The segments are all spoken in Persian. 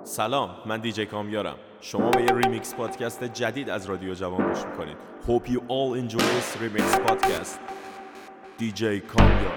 سلام، من دیجی کامیارم. شما به یه ریمیکس پادکست جدید از رادیو جوان گوش میکنید. Hope you all enjoy this remix podcast. دیجی کامیار.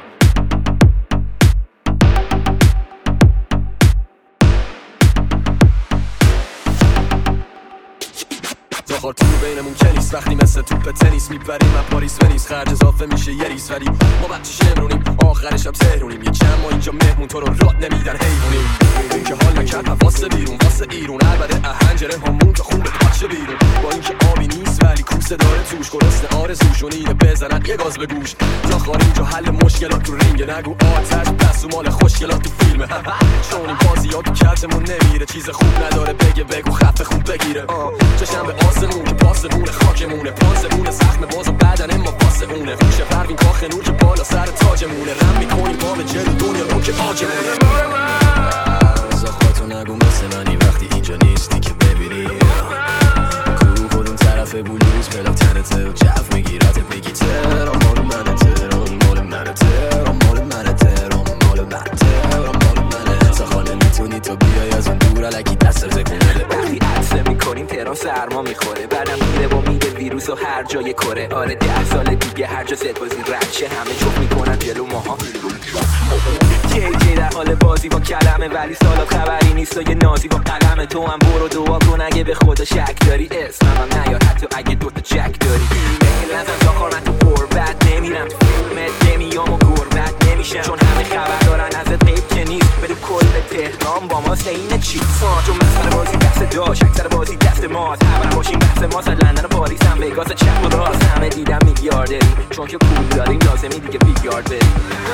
زاخار تو بینمون کنیست وقتی مثل توپ تنیس میپریم از پاریس ونیس خرج اضافه میشه یه ریس ولی ما بچه شمرونیم آخرش هم تهرونیم یه چند ما اینجا مهمون تو رو راد نمیدن حیوونیم این که حال نکرد واسه بیرون واسه ایرون البته اهنجره همون که خوبه پاچه بیرون با اینکه آبی نیست ولی کوسه داره توش گرسنه آرزوشون اینه بزنن یه گاز به گوش زاخار اینجا حل مشکلات تو رینگ نگو آتش بس و مال خوشگلات تو فیلمه چون این بازیات تو کلتمون نمیره چیز خوب نداره بگو خفه خوب بگیره چشم به آسمون که پاسمونه خاکمونه پاسمونه زخم باز و بدن ما پاسمونه خوشه پروین کاخ نور که بالا سر تاجمونه رم میکنیم با به جلو دنیا رو که آجمونه زاخاتو نگو مثل منی وقتی اینجا نیستی که ببینی کو خود اون طرف بلوز پلاک تنته و جف میگیرت میگی تهران مال منه تهران مال منه تهران مال منه تهران مال منه تهران مال منه زاخانه میتونی تو بیای از اون دور الکی دست تکونه وقتی عطسه میکنیم تهران سرما میخوره بعدم میره و میده ویروس و هر جای کره آره 10 سال دیگه هر جا زد بازی رد شه همه چوب میکنن جلو ماها جی در حال بازی با کلمه ولی سالات خبری نیست و یه نازی با قلمه تو هم برو دعا کن اگه به خدا شک داری اسمم نیار حتی اگه دوتا چک داری میل نزن زاخار من تو قربت نمیرم تو فیلمت نمیام و قربت نمیشم چون همه خبر دارن ازت غیب که نیست بدو کل تهران با ماست اینه چی چون مسئله بازی دست داشت اکثر بازی دست ماست خبر باشیم بحث ماست لندن و پاریس هم وگاس چپ و راست همه دیدم میلیاردری چون که پول داریم لازمی دیگه بیلیارد بریم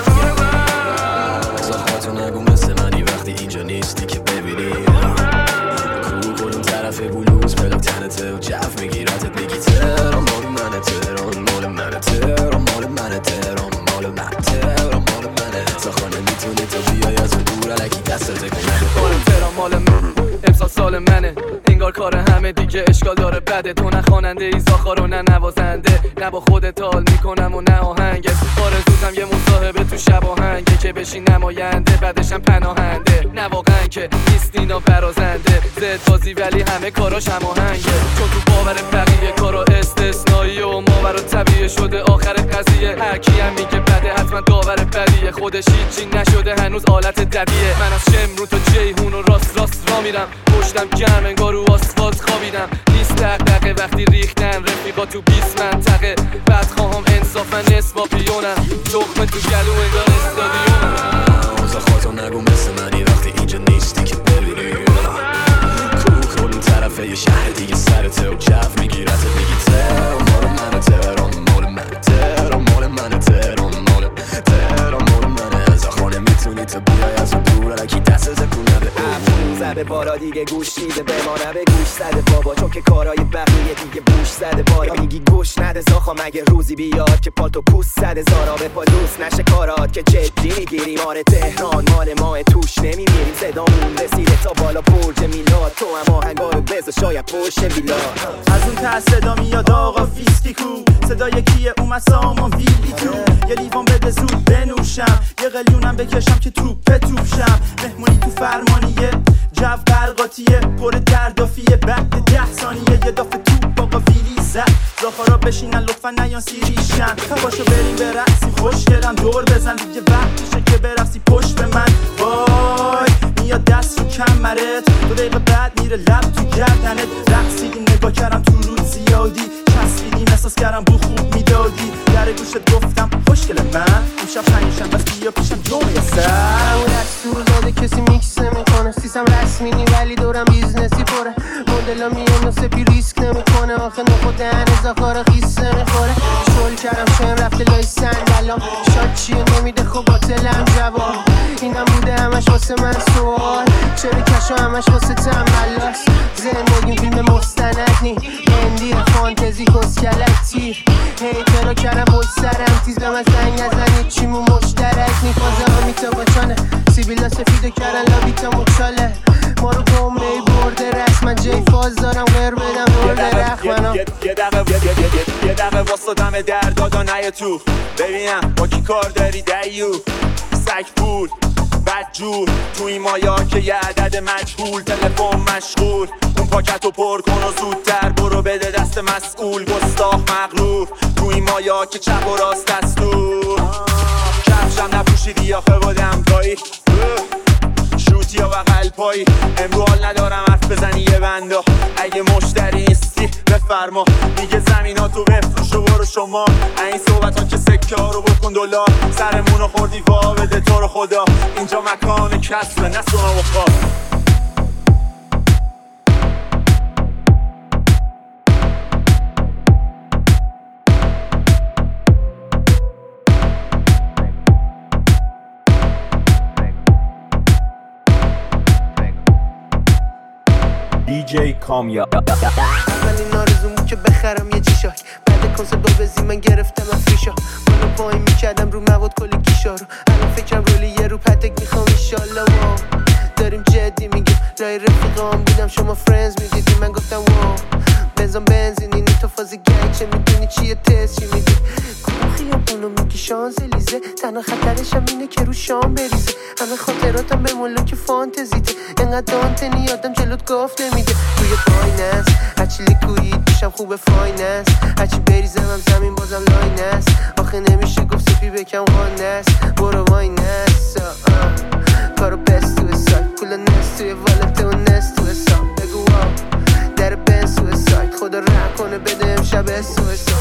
زاخاتو نگو مثل منی وقتی اینجا نیستی که ببینی کو خود اون طرف بلوز پلاک تنته و جف میگیرتت میگی تهران مال منه تهران مال منه تهران مال منه تهران مال منه تهران مال منه زاخانه میتونی تو بیای از اون دور الکی دست تکونه مال تهران مال من امسال سال منه انگار کار همه دیگه اشکال داره بده تو نه خواننده ای زاخار و نه نوازنده نه با خودت حال میکنم و نه آهنگت آرزوزم یه مصاحبه تو شب آهنگه که بشی نماینده بعدشم پناهنده نه واقعا که نیست اینا برازنده زد بازی ولی همه کاراش هم آهنگه چون تو باور بقیه کارا استثنایی و ماورا طبیعی شده آخر قضیه هر کی هم میگه بده حتما داور بدیه خودش هیچی نشده هنوز حالت ددیه من از شمرون تا جیهون و راست را میرم پشتم گرم انگار رو آسفالت خوابیدم نیست دغدغه وقتی ریختن رفیقا تو 20 منطقه بعد خواهم انصاف من نصف پیونم تخمه تو گلو انگار استادیومم زاخاتو نگو مثل منی وقتی اینجا نیستی که ببینی کو خود اون طرف یه شهر دیگه سرته و جف میگیرت میگی تهران مال منه تهران مال منه تهران مال منه تهران مال تهران مال منه زاخانه میتونی تو بیای از اون دور الکی دست تکونه به زده بالا دیگه گوش میده بمانه به گوش زده بابا چون که کارهای بقیه دیگه بوش زده بالا میگی گوش نده زاخا مگه روزی بیاد که پالتو پوست زده زارا به پا دوست نشه کارات که جدی میگیریم آره تهران مال ماه توش نمیمیریم صدامون رسیده تا بالا برج میلاد تو هم آهنگا رو بزا شاید پشت میلاد از اون ته صدا میاد آقا فیسکی کو صدای کیه اومد سامان ویلی تو یه لیوان بده زود بنوشم یه قلیونم بکشم که توپ شم مهمونی تو فرمانیه جو قرقاتیه پر دردافیه بعد 10 ثانیه یه دافه توپ آقا ویلی زد زاخارا بشینن لطفا نیان سیریشن پاشو بریم برقصیم خوشگلم دور بزن دیگه وقت میشه که برقصی پشت به من وای میاد دست رو کمرت 2 دقیقه بعد میره لب تو گردنت رقصیدیم نگاه کردم تو رود زیادی چسبیدیم احساس کردم بو خوب میدادی در گوشت گفتم خوشگل من امشب پنجشنبه بس بیا پیشم جمعه سر اون دستور داده کسی میکس نمیکنه سیستم رسمی نی ولی دورم بیزنسی پره مدلا میام سپی ریسک نمیکنه آخه نخود دهن زاخار خیس نمیخوره شل کردم شم رفته لای سندلام شاد چیه نمیده خب باطلم جواب اینم بوده همش واسه من سوال چرا کشو همش واسه تنبلاست زندگیم فیلم مستند نی اندی فانتزی کسکلکتی هی چرا کردم بوی سرم تیز بهم از زنگ ازن چیمو مشترک نی فازه ها میتا بچانه سیبیلا سفیدو کردن لابیتا مچاله ما رو گمره برده رسم جی فاز دارم غیر بدم برده رخمنم یه دقیقه واسه در دادا نیا تو ببینم با کی کار داری دیو سگ پول بدجور تو این مایا که یه عدد مجهول تلفن مشغول اون پاکتو پر کن و زودتر برو بده دست مسئول گستاخ مغرور تو این مایا که چپ و راست دستور کفشم نپوشیدی آخه با دمپایی شوتی یا بغل پایی امرو حال ندارم حرف بزنی یه بندا اگه مشتری نیستی بفرما میگه زمیناتو بفروش و برو شما این صحبت ها که سکه ها رو بکن دلار سرمونو خوردی وا بده تو رو خدا اینجا مکان کسبه نه سونا و خواب DJ کامیا اولین آرزومو که بخرم یه چیشاک بعد کنسرت با بزی من گرفتم افریشا بالا پایین میکردم رو مواد کلی کیشا رو الان فکرم رولی یه رو پتک میخوام ایشالله واو داریم جدی میگیم رای رفیقام بودم شما فرنز میدیدی من گفتم واو بنزم بنزینی نی تو فازی گنگ چه میدونی چیه تست چی میدی کدوم خیابونو میگی شانزلیزه تنها خطرشم اینه که رو شام بریزه همه خاطراتم به ملاک فانتزیته انقدر دانتنی آدم جلوت گفت نمیده توی بایننس هرچی لیکوید میشم خوب فایننس هرچی بریزم هم زمین بازم لاینس آخه نمیشه گفت سپی بکم غانس برو واینس کارو بست توی سایت کلا نست توی والته و نست توی سام بگو واو در بنز توی سایت خدا رحم کنه بده امشب سویسا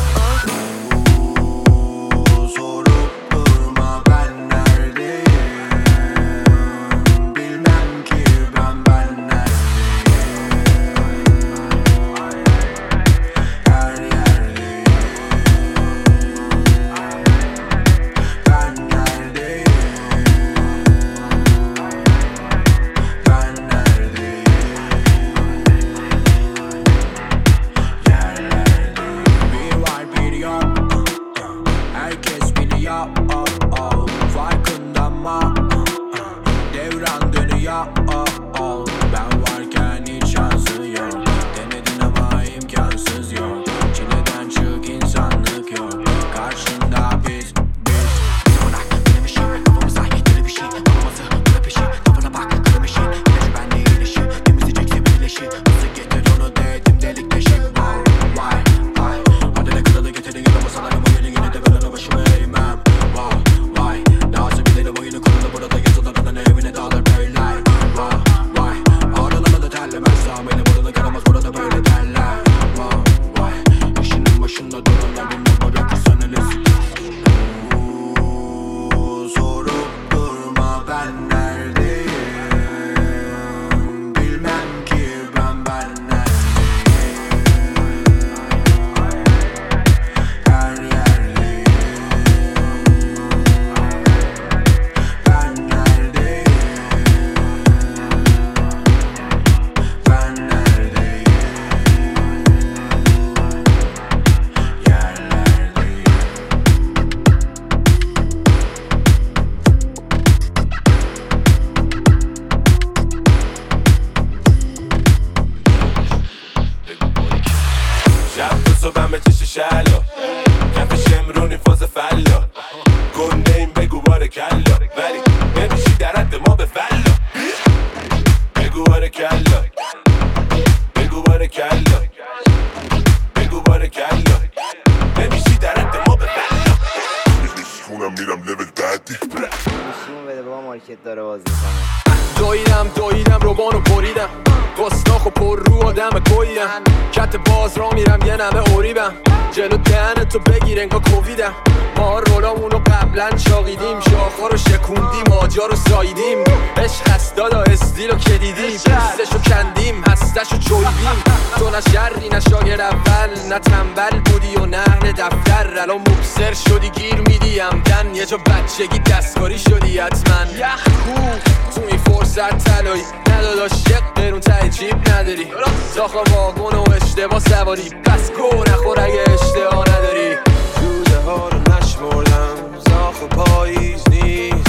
دویدم روبانو بریدم گستاخ و پر رو آدم کویدم کت باز را میرم یه نمه اوریبم جلو دهنتو بگیر انگا کوویدم ما رولامونو قبلا چاقیدیم شاخا رو شکوندیم آجا رو ساییدیم عشق هست دادا استیلو که دیدیم پوستشو کندیم هستشو چویدیم تو نه شری نه شاگر اول نه تنبل بودی و نه اهل دفتر الان مبصر شدی گیر میدی همدن یه جا بچگی دستکاری شدی حتما یخ کو تو این فرصت طلایی نداداش یک قرون ته جیب نداری داخل واگن و اشتباه سواری پس گو نخور اگه اشتباه نداری روزه ها رو نشمردم زاخ پاییز نیست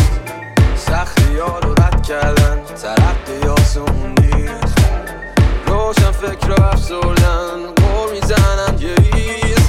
سختی ها رو رد کردن ترقی آسون نیست روشن فکر رو افسردن گل میزنن یه ریز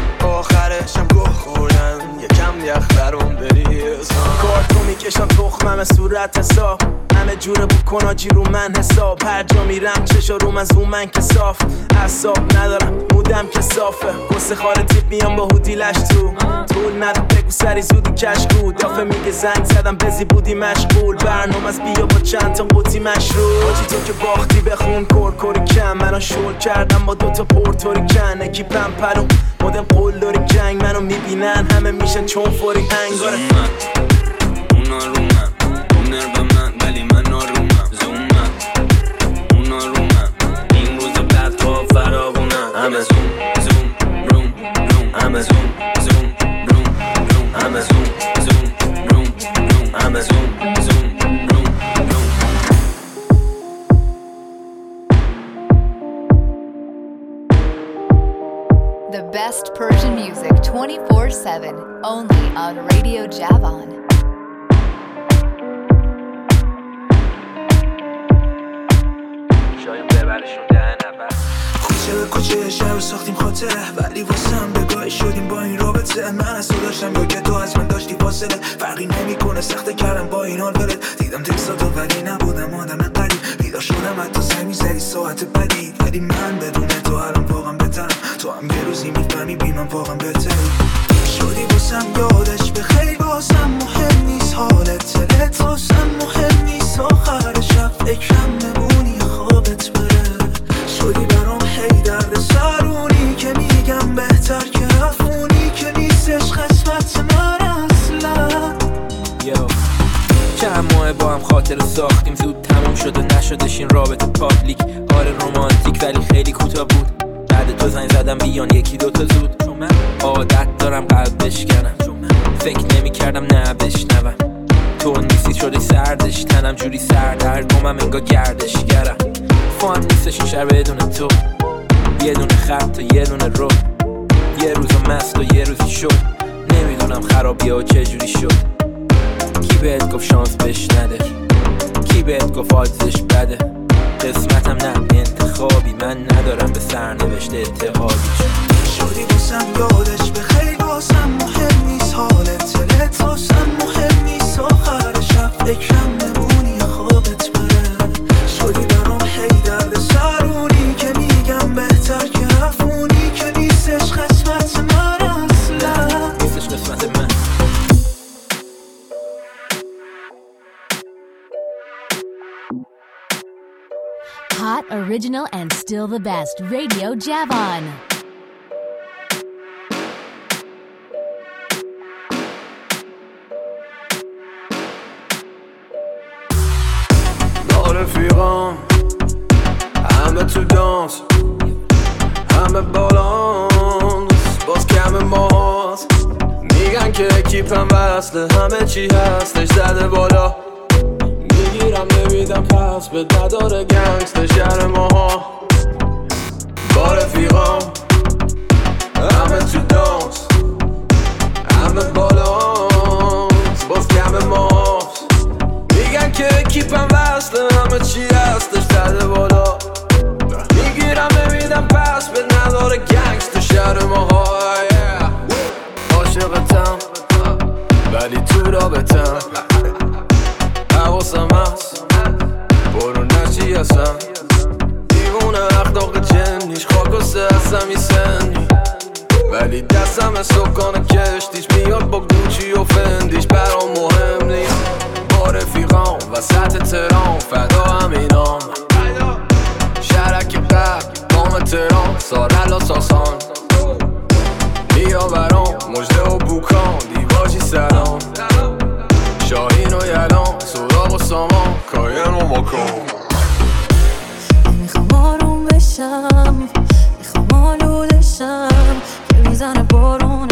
آخرشم گوه خوردن یکم یخ برون بریز کارتو میکشم تخمم همه صورت حساب همه جوره بکن آجی رو من حساب هر جا میرم چشا روم از اون من که صاف اعصاب ندارم مودم که صافه قصه خاله تیپ میام با هودیلش تو طول نده بگو سری زودی کشکو دافه میگه زنگ زدم بزی بودی مشغول برنامه از بیا با چند تا قوطی مشروب آجی تو که باختی بخون کور کم منو شل کردم با دوتا پورتوریکن اکیپم پلو مدم قول داری جنگ منو میبینن همه میشن چون فوری هنگاره اونا رو من اونر به من ولی من آرومم زومم اونا رو من این روز بعد با فراغونم همه زوم روم همه زوم روم همه زوم روم همه زوم روم The best Persian music 24/7 only on Radio Javan. کوچه به کوچه شهر ساختیم خاطره ولی واسم بگاهی شدیم با این رابطه من از تو داشتم یا که تو از من داشتی فاصله فرقی نمیکنه سخته کردم با این حال ولت دیدم تکساتو ولی نبودم آدم قریب بیدار شدم حتی سعی می‌زدی ساعت بدی ولی من بدون تو الان واقعا بهترم تو هم یه روزی میفهمی بی من واقعا بهتری شدی واسم یادش به خیلی واسم مهم نیست حالت تلت واسم مهم نیست آخر شب فکرم نمونی خوابت بره شدی برام هی درد سرونی که میگم بهتر که رفونی که نیستش قسمت من اصلا چند ماه با هم خاطر ساختیم زود تموم شد و نشدش این رابطه پابلیک آره رومانتیک ولی خیلی کوتاه بود بعد تو زنگ زدم بیان یکی دوتا زود چون من عادت دارم قلب بشکنم فکر نمی کردم نه بشنوم تو نیستی شدی سردش تنم جوری سردرگمم انگار گردشگرم فان نیستش این شهر بدون تو یه دونه خط و یه دونه رو یه روزو مست و یه روزی شد نمیدونم خرابیه و چجوری شد کی بهت گفت شانس بش نده کی بهت گفت آدزش بده قسمتم نه انتخابی من ندارم به سرنوشت اتحادی شدی واسم یادش به خیلی واسم مهم نیست حالت تلت واسم مهم نیست آخر شب فکرم نمونی خوابت بره شدی برام هی درد سرونی که میگم بهتر که رفونی که نیستش قسمت من اصلا نیستش قسمت من Hot, original, and still the best. Radio Javan. با رفیقام همه تو دانس همه بالانس باز کم ماست میگن که اکیپم وصله همه چی هستش زده بالا میگیرم نمیدم پس به نداره گنگست شهر ماها با رفیقام همه تو دانس همه بالانس باز کم ماست میگن که اکیپم وصله همه چی هستش زده بالا میگیرم نمیدم پس به نداره گنگست شهر ماها عاشقتم ولی تو رابطم حواسم هست برو نچی هستم دیوونه اخلاق جنیش خاک و سه هستم سنی ولی دستم سکان کشتیش میاد با گوچی و فندیش برام مهم نیست با رفیقام وسط تهران فدا همینام شهرک قبل دام تهران سارل و ساسان بیا برام مجده و بوکان دیواجی سلام شاهین و یلان سراغ و سامان کاین و مکان میخوام آروم بشم میخوام آلودشم که میزنه بارون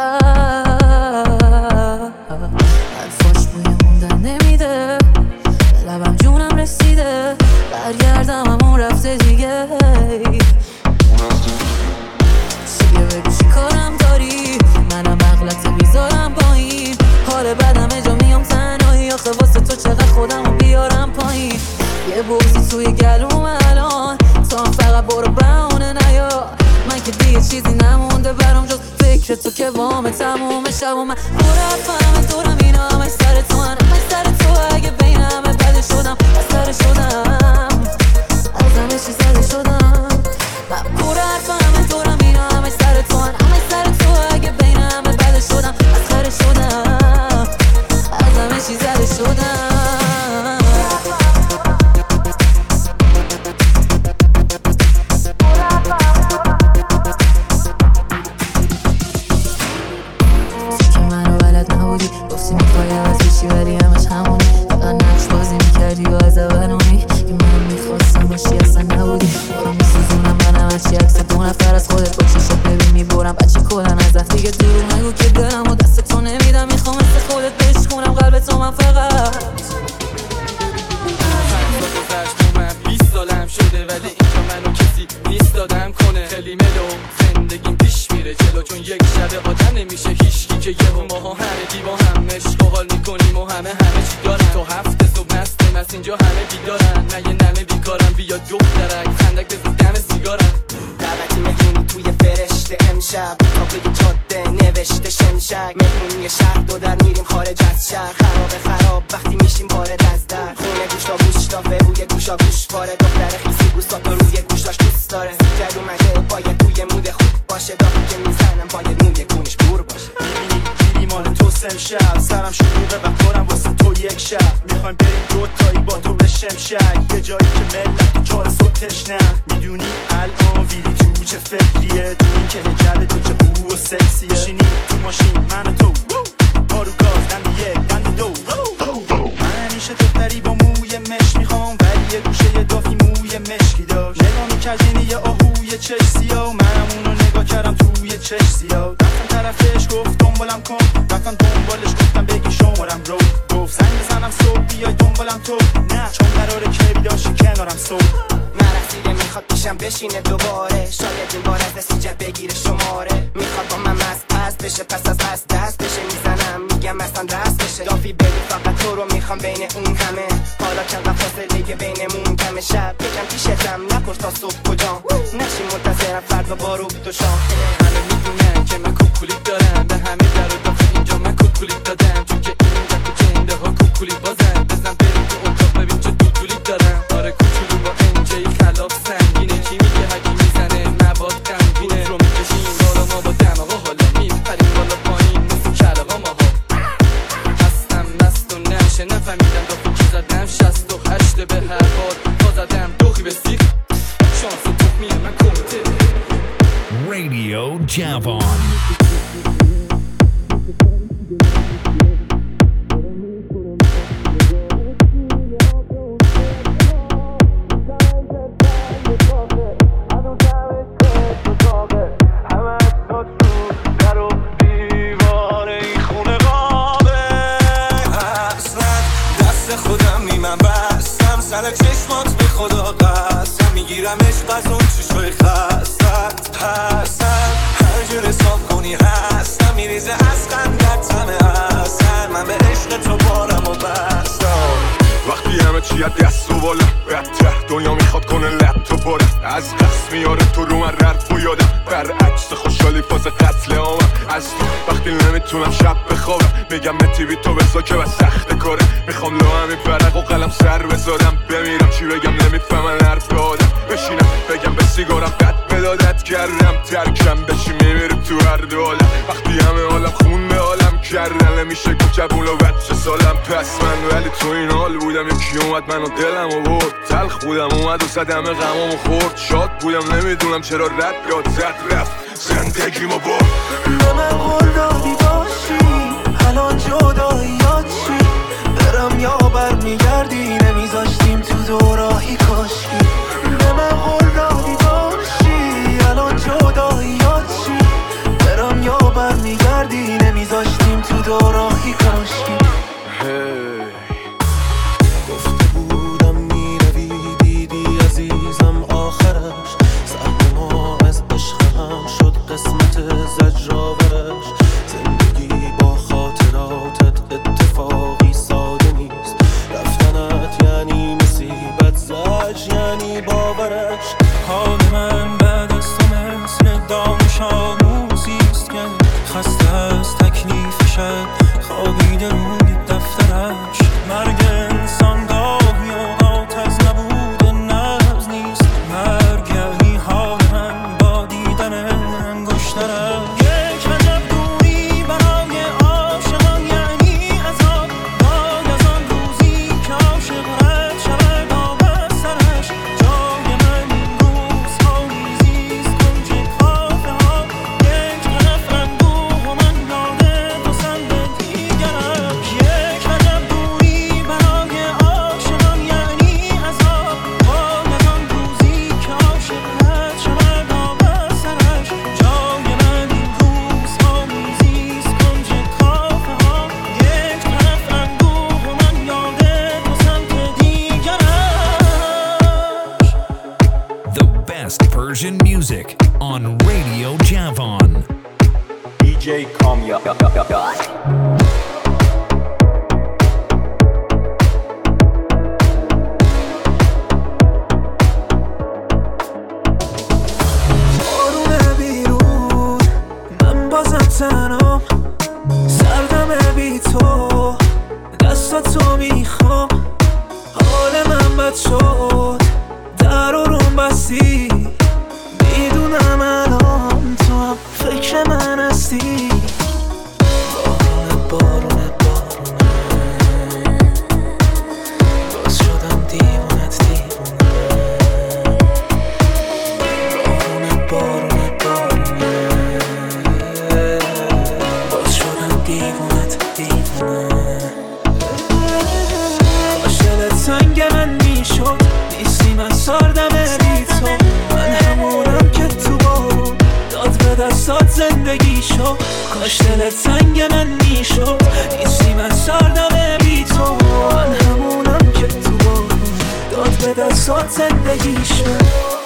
امشب حرفاش بوی موندن نمیده لبم جونم رسیده برگردم همون رفته دیگه چیه بگو چی کارم داری منم اغلطه میذارم با این حال بدم جا میام تنهایی آخه واسه تو چقدر خودمو بیارم پایین یه بوسی توی گلوم الان تو هم فقط برو بهونه نیا من که دیگه چیزی نمونده برام جز فکر تو که وام تموم شب و من برفم دورم اینا همش سر تو هن همش سر تو اگه باشی اصلا نبودی برو میسوزونم منم هرچی عکس دو نفر از خودت با چشات ببین میبرم بچه کلن ازت دیگه دروغ نگو که دلم و دست تو نمیدم میخوام مثل خودت بشکونم قلب تو من فقط 20 سالم شده ولی اینجا منو کسی نیست دادم کنه خیلی ملو زندگیم پیش میره جلو چون یک شب آدم نمیشه هیچکی که یهو ماها همگی با هم عشق و حال میکنیم و همه چی دارن تو هفته صبح مستیم از اینجا همه بیدارن من یه نمه بیکارم بیا دخترک خندک بزن دم سیگارم دعوتی میدونی توی فرشته امشب تابلوی جاده نوشته شمشک مهمونی شهر دو در میریم خارج از شهر خراب وقتی میشیم وارد از در خونه گوشتا روی گوشا گوش پاره دختر خیسی گوشتا روی گوشاش دوست داره جد اومده باید توی مود خوب باشه داخل که میزنم باید موی گونش بور باشه میبینی مال تو شب سرم شلوغه و کارم واسه تو یک شب میخوایم بریم دوتایی با تو به شمشک یه جایی که ملت چهار صبح تشنه میدونی الان ویلی تو چه فکریه تو این که نجده تو چه بو و سکسیه شینی تو ماشین من و تو بارو گاز دم یک دم دو من همیشه دختری با موی مش میخوام ولی یه گوشه یه دافی موی مشکی داشت نگاه میکردینی یه آهوی چش سیاه منم اونو نگاه کردم توی چش سیاه رفتم طرفش گفت دنبالم کن رفتم دنبالش گفتم بگی شمارم رو گفت زنگ بزنم صبح بیای دنبالم تو نه چون قراره که بیداشی کنارم صبح نرسیده میخواد پیشم بشینه دوباره شاید این بار از دستی جب بگیره شماره میخواد با من مست بشه پس از دست بشه میزنم میگم اصلا دست بشه دافی بگو فقط تو رو میخوام بین اون همه حالا چند وقت فاصله بینمون کم شب بگم پیشتم نپرس تا صبح کجام نشی منتظرم فردا بارو تو شام همه میدونن که من کوکولیک دارم به همه در و داخل اینجا من کوکولیک دادم چون که اینجا تو جنده ها کوکولیک بازن بزن بریم تو اتاق ببین چه دوتولیک دارم آره کوچولو با انجای خلاف سنگینه کی میگه هکی میزنه مواد غمگینه رو میکشیم بالا ما با دماغا حالا میپریم بالا پایین مثل کلاغا ماها هستم مست و نمیشه نفهمیدم دافو کی زدم 68 به هر بار تا زدم دوخی به سیخ شانس و تخمیه من کمیته Radio Javon. چشمات به خدا قسم میگیرم عشق از اون چشوی خستت هستم هر جور حساب کنی هستم میریزه از خندت همه هستن من به عشق تو بارم و بستم وقتی همه چی از دست و بالا بدتر دنیا میخواد کنه لب تو پاره از قصد میاره تو رو من رد و یادم برعکس خوشحالی فاز قتل آمم از تو وقتی نمیتونم شب بخوابم میگم متیوی تو بزا که بس سخت کاره میخوام لو همین فرق و قلم سر بذارم بمیرم چی بگم نمیفهمن حرف آدم بشینم بگم به سیگارم قد بدادت کردم ترکم بشی میمیرم تو هر دو عالم وقتی همه عالم خون به عالم کردن نمیشه گفت جبون و بچه سالم پس من ولی تو این حال بودم یکی اومد منو دلم و برد تلخ بودم اومد و زدم غمام و خورد شاد بودم نمیدونم چرا رد یاد زد رفت زندگیمو برد به من قول دادی باشی الان جداییات چی برم یا برمیگردی نمیذاشتیم تو دوراهی کاشکی به من قول دادی باشی الان جداییات چی برم یا برمیگردی نمیذاشتیم تو دوراهی کاشکی گفته بودم میروی دیدی عزیزم آخرش سهم ما از عشق هم شد قسمت زجرآورش زندگی با خاطراتت اتفاقی ساده نیست رفتنت یعنی مسیر best Persian music on Radio Javon. DJ Kamya. تنم سردم بی تو دست تو میخوام حال من بد شد در روم بستی میدونم الان تو هم فکر من هستی بارونه باز شدم دیوانت بارونه سنگ من میشد نیستی من ساردم بی تو من همونم که تو بارون داد به دستات زندگی شد کاش دلت سنگ من میشد نیستی من ساردم بی تو من همونم که تو بارون داد به دستات زندگی شد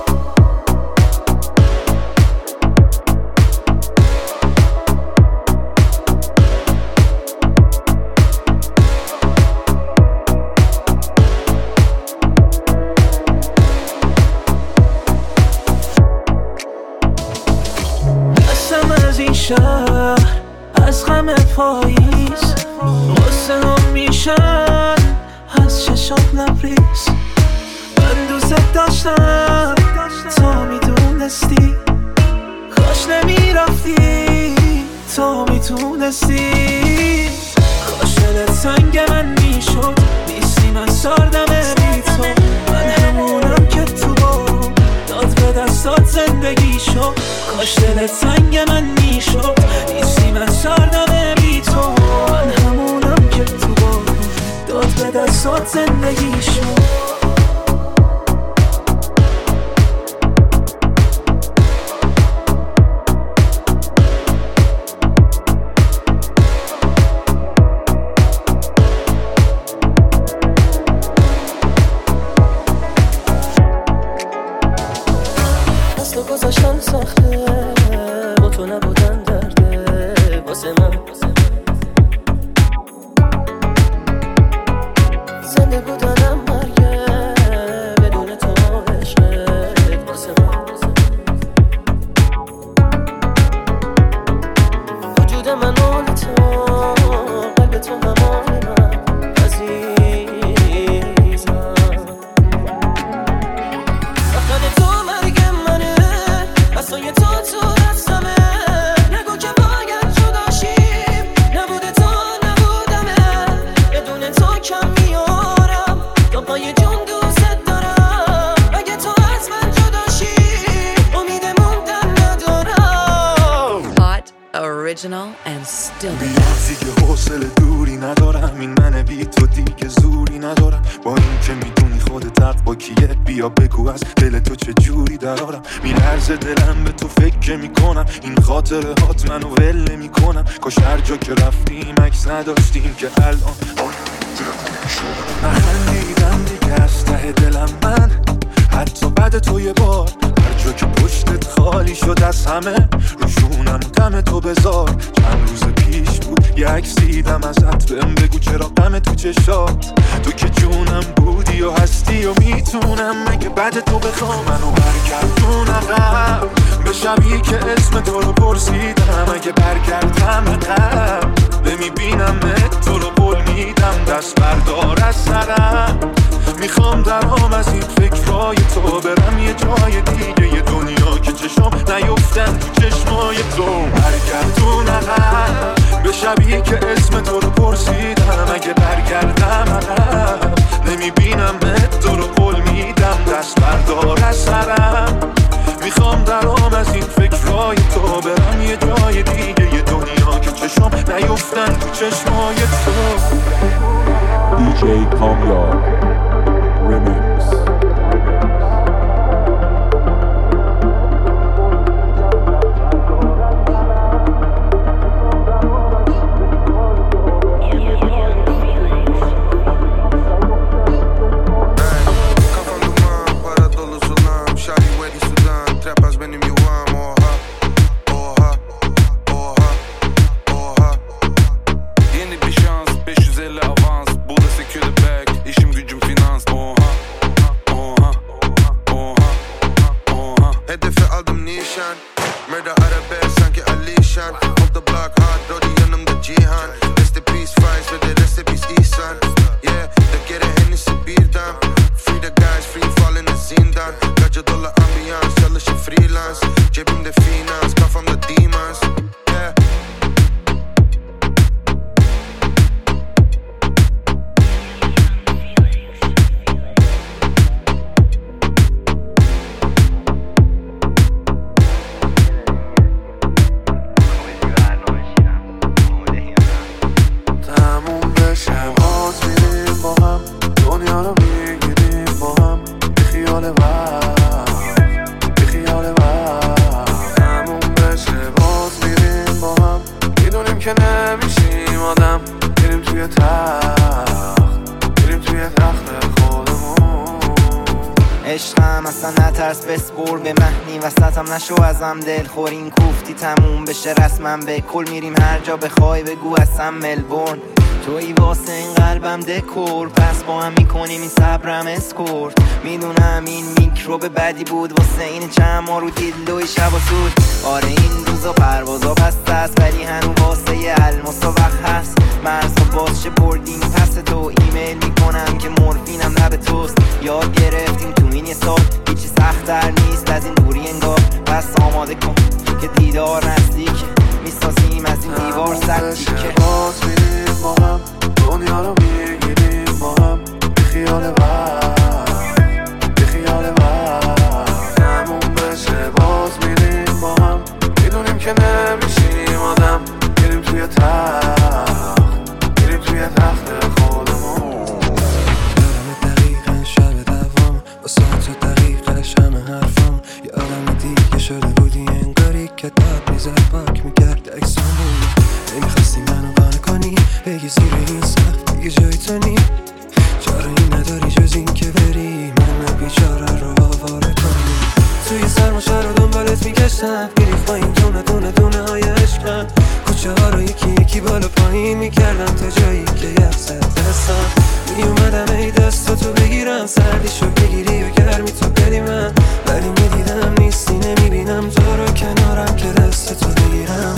شهر از غم پاییز غصه هم میشن از چشات لبریز من دوست داشتم تا میدونستی کاش نمیرفتی تا میتونستی کاش دلت سنگ من میشد نیستی من ساردم بی تو من همونم که تو بارون داد به دستات زندگی شد کاش دلت سنگ من میشد نیستی من ساردم بی تو من همونم که تو بارون داد به دستات زندگی شد گذاشتن سخته با تو نبودن درده واسه من زنده بودنم مرگه بدون تو عشقت واسه من وجود من مال تو قلب تو همان من عزیزم رفتن تو مرگ منه اصای تو دستمه نگو که باید جدا شیم نبوده تو نبودمه بدون تو کم میارم تا پای جون دوست دارم اگه تو از من جدا شی امید موندن ندارم Hot, original and still the best دیگه حوصله دوری ندارم این من بی تو دیگه زوری ندارم با این که میدونی خودت حق با کیه بیا بگو از دل تو چه جوری درارم میلرزه دلم به تو فکر میکنم این خاطره هات منو ول نمیکنم کاش هر جا که رفتیم عکس نداشتیم که الان نخندیدم دیگه از ته دلم من حتی بعد تو یه بار هر جا که پشتت خالی شد از همه روشونم دم تو بذار چند روز پیش بود یه عکس دیدم ازت بهم بگو چرا غم تو چشات تو که جونم بودی و هستی و میتونم مگه بعد تو بخوام منو برگردون عقب به شبی که اسم تو رو پرسیدم اگه برگردم عقب نمیبینم تو رو قول میدم دست بردار از سرم میخوام درام از این فکرهای تو برم یه جای دیگه یه دنیا که چشم نیفتن تو چشمای تو برگردون عقب به شبیه که اسم تو رو پرسیدم اگه برگردم عقب نمیبینم تو رو قول میدم دست بردار از سرم میخوام درام از این فکرهای تو برم یه جای دیگه یه دنیا که چشم نیفتن تو چشمای تو DJ Kamya Remix عشقم اصلا نترس بسپر به مهنی وسطم نشو ازم دلخور این کوفتی تموم بشه رسمم به کل میریم هر جا بخوای بگو اصلا ملبورن توی واسه این قلبم دکور پس با هم میکنیم این صبرم اسکورت میدونم این میکروب بدی بود واسه این چند ما رو دیدلوی شب و سود آره این روزا پروازا پست است ولی هنو واسه یه الماسا وقت هست مرزا باز چه بردیم پس تو ایمیل میکنم که مورفینم لب توست یاد گرفتیم تو این یه سال هیچی سخت در نیست از این دوری انگار پس آماده کن که دیدار نزدیک میسازیم از این دیوار سکتی که باز میریم با هم دنیا رو میگیریم با هم خیال تموم بشه باز میریم با هم میدونیم که نمیشیم آدم میریم توی تخت خودمون یادم دقیقا شب دوام با ساعت دقیقش همه حرفام یه آدم دیگه شده بودی انگاری که داد میزد پاک میکرد اکسامون نمیخواستی منو قانع کنی بگی زیر این سخت دیگه جای تو نی چاره نداری جز این که بری من بیچاره رو آواره کنی توی سرماشه رو دنبالت میگشتم میریخ با این دونه های عشقم کوچه ها رو یکی بالا پایین میکردم تا جایی که یخ زد دستم میومدم ای دستاتو بگیرم سردیشو بگیری و گرمی تو بدی من ولی میدیدم نیستی نمیبینم تو رو کنارم که دستتو بگیرم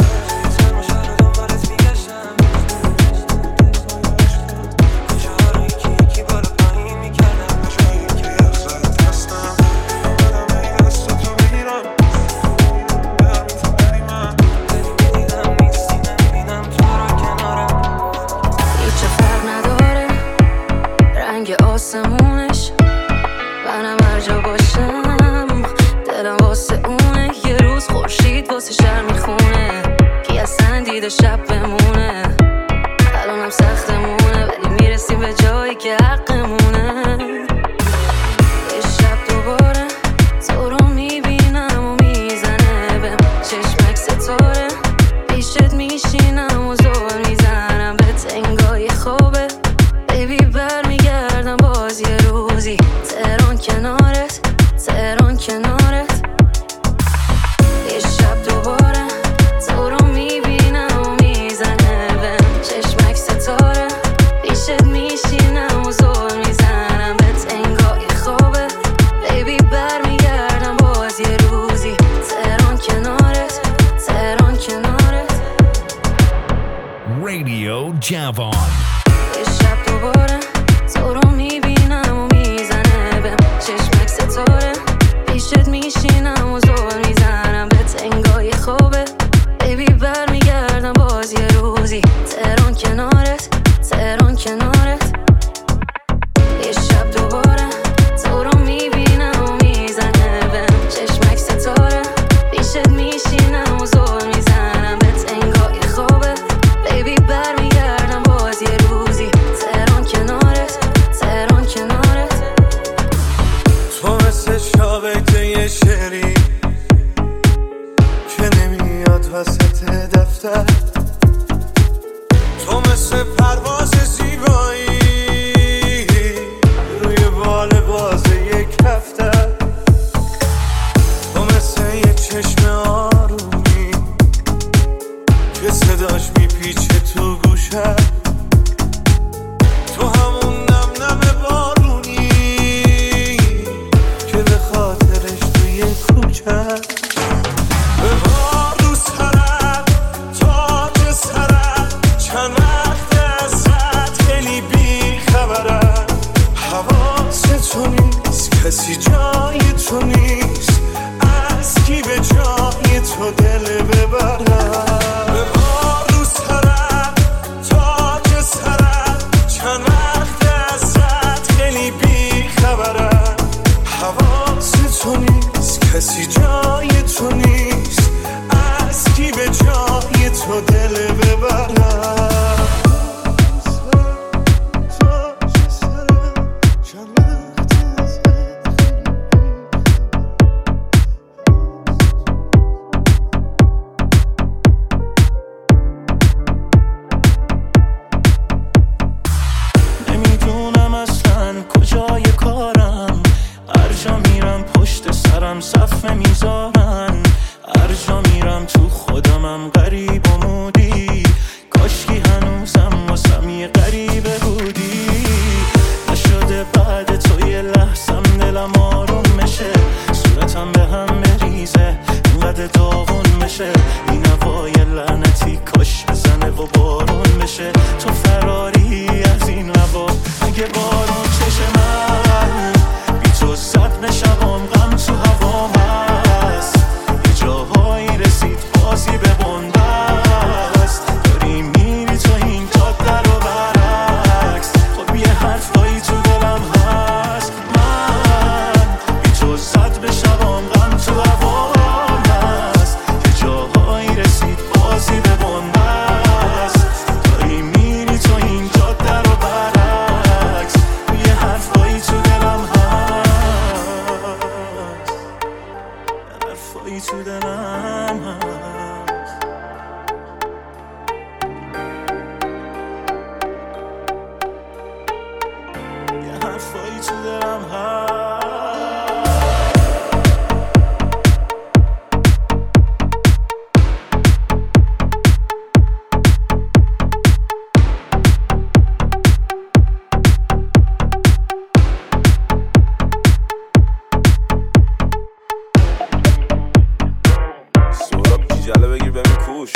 آسمونش منم هر جا باشم دلم واسه اونه یه روز خورشید واسه شهر میخونه کی اصلا دیده شب بمونه الانم سختمونه ولی میرسیم به جایی که حقمونه یه شب دوباره تو رو میبینم و میزنه بهم چشمک ستاره پیشت میشینم و زور میزنم به تنگای خوبه بیبی برمیگردم باز یه روزی تهران کنارت یه شب دوباره تو رو میبینم و میزنه بهم چشمک ستاره پیشت میشینم و زور میزنم به تنگای خوبه بیبی برمیگردم باز یه روزی تهران کنارت Radio Javon. یه شب دوباره تو رو میبینم و میزنه بهم چشمک ستاره پیشت میشینم و زور میزنم به تنگای خوبه بیبی برمیگردم باز یه روزی تهران کنارت یه شب دوباره تو رو میبینم و میزنه بهم چشمک ستاره پیشت میشینم و زور میزنم به تنگای خوبه بیبی برمیگردم باز یه روزی تهران کنارت تو مثل شابکت یه شعری که نمیاد وسط دفتر تو مثل پرواز زیبایی روی بال باز یک دفتر تو مثل یه چشم آرومی که صداش میپیچه تو گوشه تو همون نم بارونی که به خاطرش توی کوچه بهار رو سرم تاج سرم چند وقت ازت خیلی بی خبرم حواست تو نیست کسی جای تو نیست از کی به جای تو دل ببرم بهار رو سرم تاج سرم چند وقت ازت خیلی بی خبرم حواست تو نیست کسی جای تو نیست از کی به جای تو دل ببرم نمیدونم اصلا کجای کارم هر جا برم صف نمیذارن، هر جا میرم تو خودمم غریب و مودی، کاشکی هنوزم واسم یه غریبه بودی. نشده بعد تو یه لحظم دلم آروم بشه، صورتم به هم بریزه اینقدر داغون بشه، این هوای لعنتی کاش بزنه و بارون بشه. تو فراری از این هوا اگه بارون چشه، من بی تو صدمه شبام غم تو هوام هست، یه جاهایی رسید بازی به بنبست، داری میری تو این جاده رو برعکس. خب یه حرفایی تو دلم هست، من بی تو صدمه شبام غم تو هوام هست، یه جاهایی رسید بازی به بنبست، داری میری تو این جاده رو برعکس. یه حرفایی تو دلم هست، حرفایی تو دلم هست. حرفایی تو دلم هست. سوراب جیجله بگیر بمی کوش،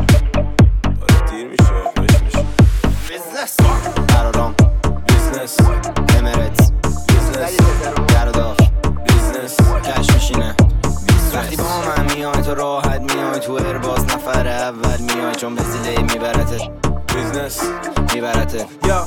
داره دیر میشه خوش میشه. بیزنس قرارام، بیزنس امارات، بیزنس گرداف، بیزنس کش میشینه. وقتی با من میای تو راحت میای، تو ارباز نفر اول میای، چون به زیله میبرته بیزنس میبرته. یا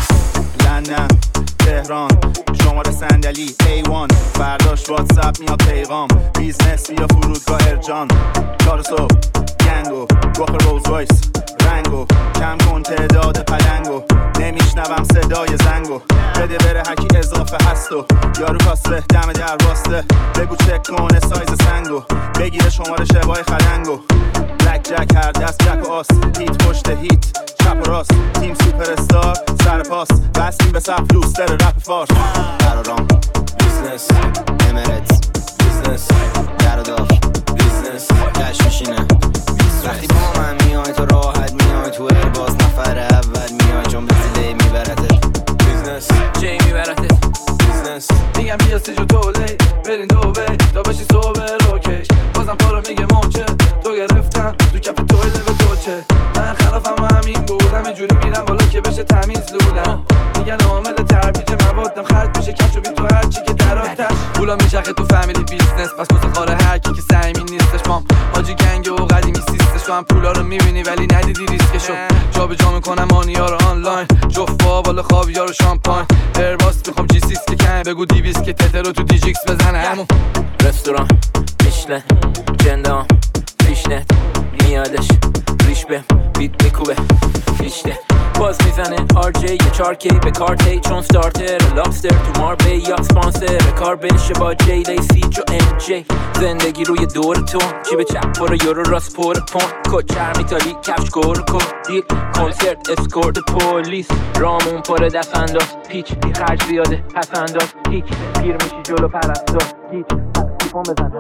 لندن تهران شماره صندلی A1، برداشت واتساپ میاد پیغام، بیزنس بیا فرودگاه ارجان، 4 صبح گنگو گوخ روز رایس رنگو، کم کن تعداد پلنگو، نمیشنوم صدای زنگو، بده بره هرکی اضافه هستو، یارو کاسه دم در واسطه، بگو چک کنه سایز سنگو، بگیره شماره شبای خلنگو، بلک جک هر دست جک و آس، هیت پشت هیت چپ و راست، تیم سوپر استار سر پاس، بستیم به صف لوستر رپ فارس. قرارام بیزنس امارات، بیزنس گرداف، بیزنس کش میشینه. وقتی با من میای تو راحت میای، تو ارباز نفر اول میای، چون به زیله میبرته بیزنس جی میبرته بیزنس. میگم بیا سیجو توله برین دوبه تا باشی صبح روکش، بازم پارو میگه موچه تو گرفتم تو کف تویله به توچه، من خلافم همین بودم اینجوری میرم بالا که بشه تمیز لولم، میگن عامل تربیج موادم خرد میشه کش و بی تو هرچی که در آتش پولا میچرخه تو فامیلی بیزنس، پس متخاره هرکی که سعیمی نیستش، مام حاجی گنگ و قدیمی سیستش، تو هم پولا رو میبینی ولی ندیدی ریسکشو، جا به جا میکنم مانیا رو آنلاین، جفا بالا خوابیا رو شامپاین، ایرباس میخوام جی سیس که کن، بگو دیویس که تتر رو تو دیجیکس بزنه همون. رستوران میشله جندام پیشنت میادش ریش به بیت میکوبه میشته، باز میزنه RJ یه 4K به کارتی، چون ستارتر لابستر تو ماربی یا سپانسر کار بشه با جی لیسی جو MJ. زندگی روی دور تون چی به چپ برو یورو راست پر پون، کچر میتالی کفش گور کن دیل کنسرت اسکورت پولیس، رامون پر دست انداز پیچ بی خرج زیاده پس انداز هیچ، پیر میشی جلو پرستار هیچ تیفون بزن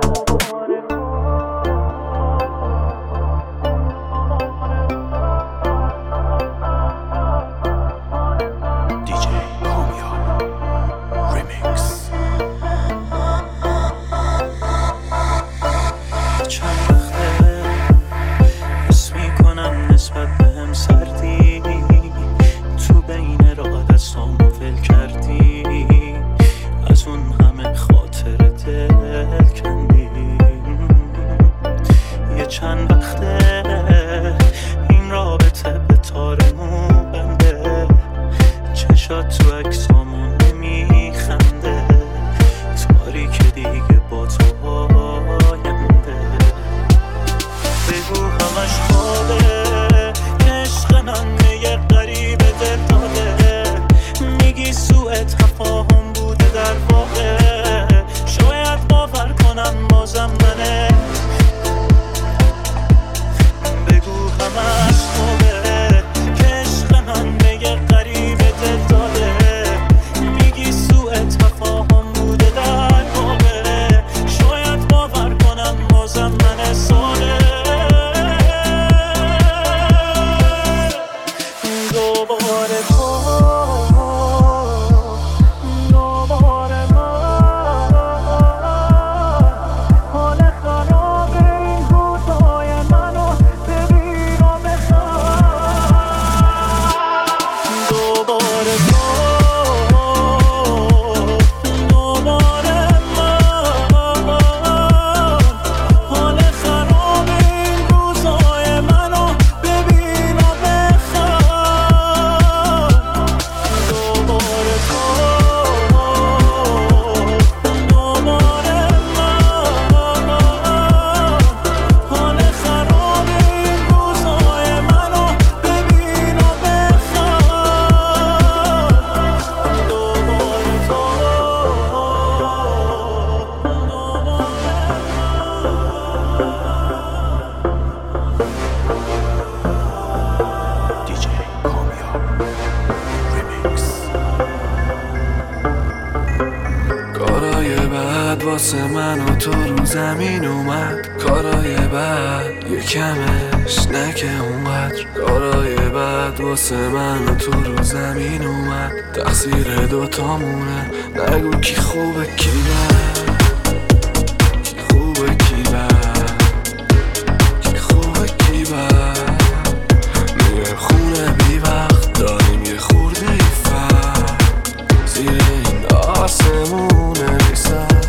از اون همه خاطر دل کندیم، بعد واسه من و تو رو زمین اومد. کارای بعد یه کمش نکه اونقدر. کارای بعد واسه من و تو رو زمین اومد. تقصیر دوتامونه، نگو کی خوبه کی بد، کی خوبه کی بد، کی خوبه کی بد. میره خونه بی وقت داریم یه خورده فرق، زیر این آسمونه بیسخت.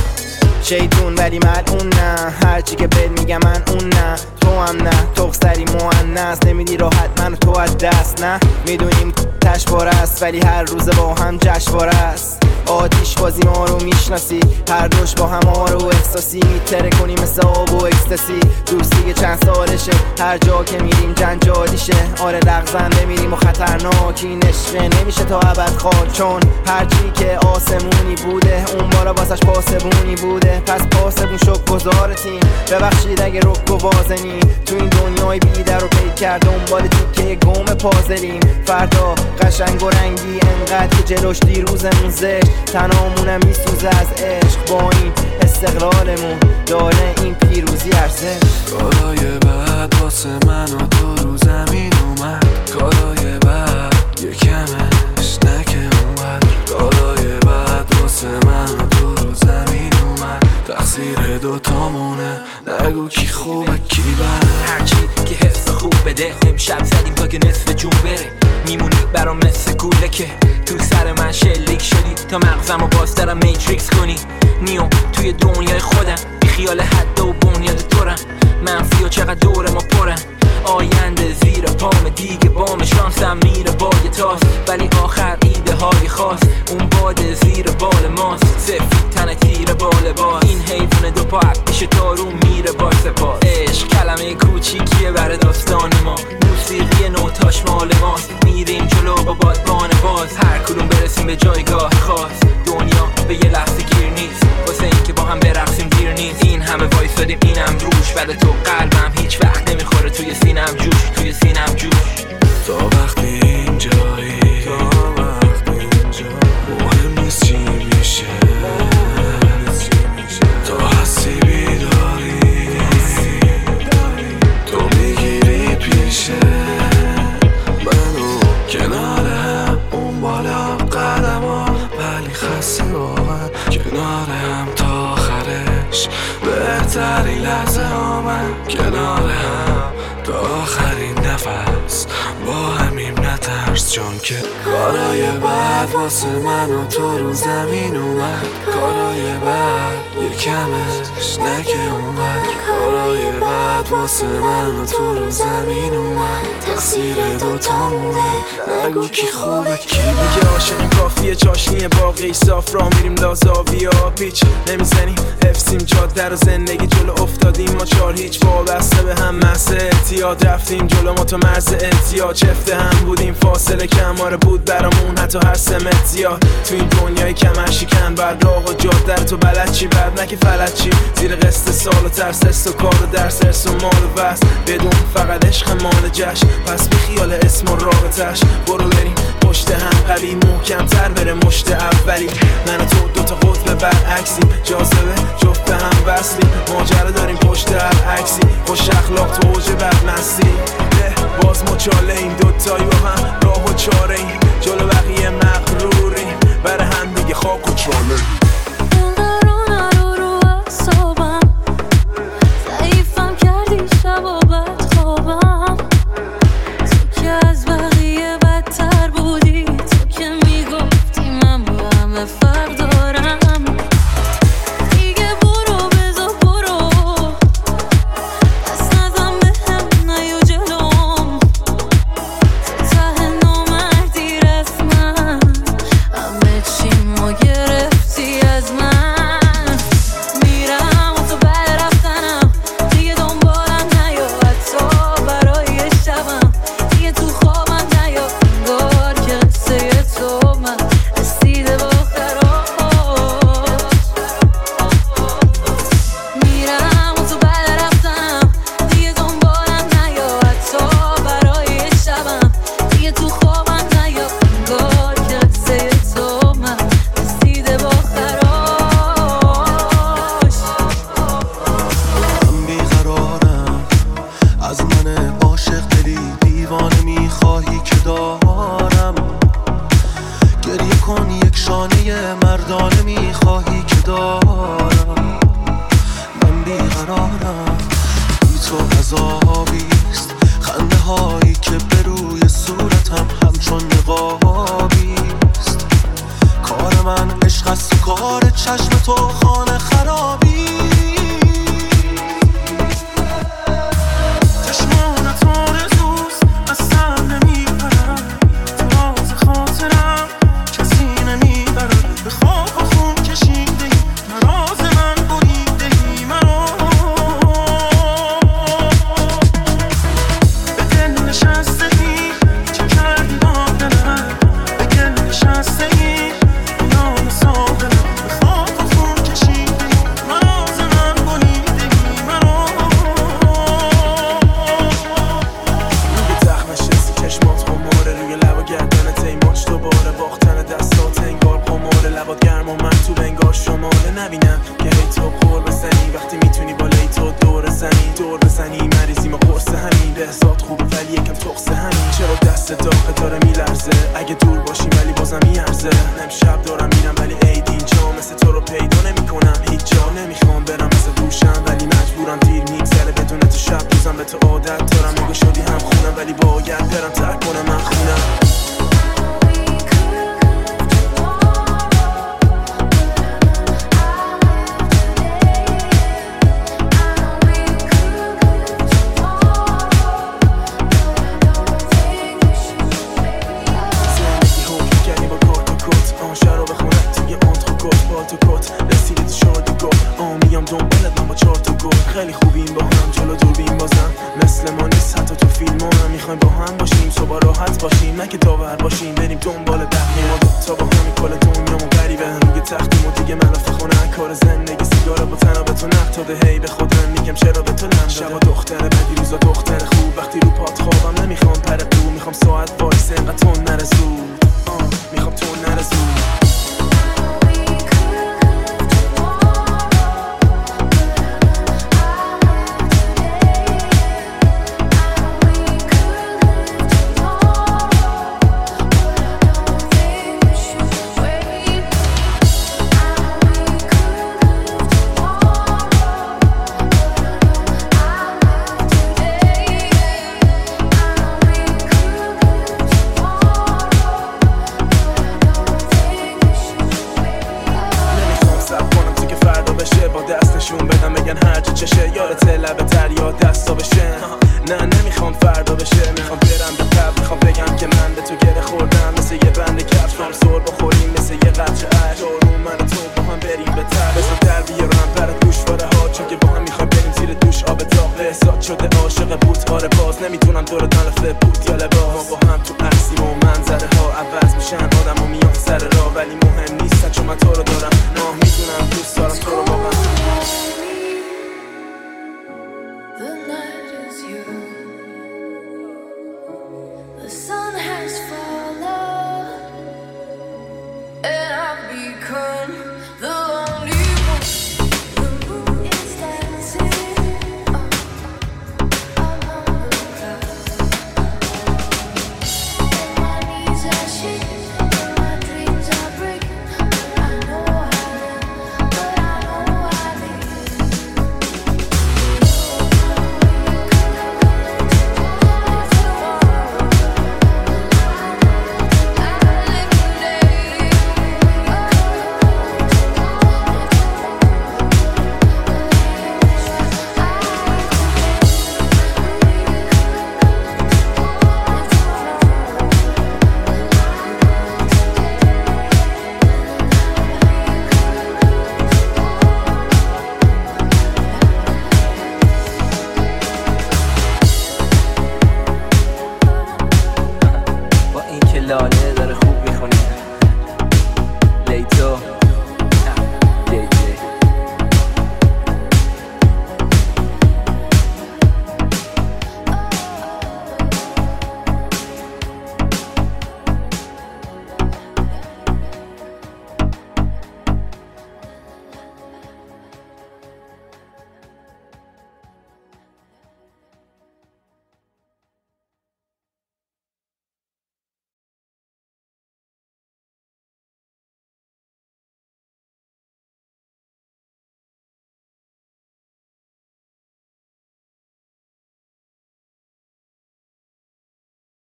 شیطون ولی ملعون نه، هرچی که بهت میگم من اون نه. تو هم نه، تخصری مؤنث، نمیدی راحت من و تو از دست. نه میدونیم تشوار است ولی هر روز با هم جشنواره است. آتیش بازی ما رو میشناسی، هر دوش با هم آرو احساسی. میتره کنی مثل آب و اکستاسی، دوستی چند سالشه، هر جا که میریم جنجالیشه. آره لغزنده میریم و خطرناک، این عشقه نمیشه تا ابد خاک. چون هرچی که آسمونی بوده اون بالا واسش پاسبونی بوده. پس پاسبون شد گذارتیم، ببخشید اگه رک و وازنی. تو این دنیای بیده رو پید کرد دنبال تیکه گم پازلیم. فردا قشنگ و رنگی انقدر که جلوش دیروزمون زشت. تنامونم میسوزه از عشق، با این استقلالمون داره این پیروزی ارزش. کارای بعد واسه من و تو رو زمین اومد. کارای بعد یه کمش نکه اونقدر. کارای بعد واسه من و تو رو زمین اومد. تقصیر دوتامونه، نگو کی خوبه کی بد. هرچی که حس خوب بده، امشب زدیم تا که نصف جون بره. میمونی برام مثل گوله که تو سر من شلیک شدی، تا مغزمو باز دارم میتریکس کنی. نیو توی دنیای خودم، بی خیال حد و بنیاد دورم. منفی و چقدر دور ما پرم، آینده زیر پام دیگه بام شانسم میره با یه تاس. ولی آخر ایده های خاص، اون باد زیر بال ماست. سفید تن تیر بال باز، این حیوان دو پا پیش تارو میره با سپاس. عشق کلمه کوچیکیه برای داستان ما، موسیقی نوتاش مال ماست. میریم جلو با بادبان باز، هر کدوم برسیم به جایگاه خاص. دنیا به یه لحظه گیر نیست، واسه این که با هم برقصیم دیر نیست. این همه وایسادیم اینم روش، بعد تو قلبم هیچ وقت نمیخوره توی سینم جوش، توی سینم جوش. تا وقتی اینجایی، تا وقتی اینجا مهم نیست چی میشه. تا هستی بیداری، تو میگیری پیشه منو کنار هم، اون بالا قدم ها ولی خسته واقعا. کنار هم تا آخرش بهترین لحظه ها، من کنار هم تا آخرین نفس با همیم نترس. چون که کارای بعد واسه من و تو رو زمین اومد. کارای بعد یه کمش نکه اونقدر. کارای بعد واسه من و تو رو زمین اومد. تقصیر دوتامونه، نگو کی خوبه کی بد. میگه عاشقیم کافیه چاشنی باقی صاف، راه میریم لازاویا پیچ نمیزنیم. حفظیم جاده رو زندگی جلو افتادیم ما 4 هیچ وابسته به هم محض اعتیاد. رفتیم جلو ما تو مرز احتیاج، چفته هم بودیم فاصله کماره بود برامون حتی هر سمتیاد. تو این دنیای کمر شکن بر راه و جاده رو تو بلد چی، بعد نه که فلت چی. زیر قسط سال و ترس است و کار و درس ارس و مال و بس، بدون فقط عشق مال جشن. پس بی خیال اسم و رابطش، برو بریم پشت هم قوی محکم تر بره مشت اولی. من و تو دوتا قطب برعکسیم، جاذبه جفت به هم وصلیم. ماجرا داریم پشت هر عکسی، خوش اخلاق تو اوج بدمستی. باز ما چاله این دوتایی با هم راه و چاره این، جلو بقیه مغروریم برای هم دیگه خاک و چاله. ضعیفم کردی شب و بد خوابم، تو که از بقیه بدتر بودی. تو که میگفتی من با همه فرق دارم. دیگه برو بذار برو، دست نزن بهم نیا جلوم. تو ته نامردی رسما همه چی ما گرفتی نبینم که هی تو قور بزنی وقتی میتونی بالای تو دور بزنی مریضی ما قرص همین بهزاد خوبه ولی یکم تقصه همین چرا دست داغه داره میلرزه اگه دور باشی ولی بازم میارزه امشب دارم میرم ولی عید اینجا مثل تو رو پیدا نمیکنم هیچ جا نمیخوام برم مثل دوشم ولی مجبورم دیر میگذره بدون تو شب روزم به تو عادت دارم نگاه شدی هم خونم ولی باید برم ترک کنم من خونم خیلی خوبیم با هم جلو دوربین بازم مثل ما نیست حتی تو فیلم هم میخوایم با هم باشیم صبح راحت باشیم نه که داور باشیم بریم دنبال بقیه ما دوتا با همی کل دنیامون غریبه روی تختیم و دیگه ملافه خونه کار زندگی سیگارا با تنابتو نقطاده هی به خودم میگم چرا به تو لم شبا دختره بدی روزا دختر خوب وقتی رو پات خوابم نمیخوام پر دو میخوام ساعت وایس انقدر تون نره زود میخوام تون نره زود بدم بگن هرچی چشه یارت لبه تر یا دستا بشه نه نمیخوام فردا بشه میخوام برم به قبل میخوام بگم که من به تو گره خوردم مثل یه بند کفشام سر بخوریم مثل یه قطره عشق دارون من تو با هم بریم به تر بزن در بیارم برات گوشواره ها چون که با هم میخوایم بریم زیر دوش آب داغ به حساد شده عاشق بود آره باز نمیتونم دور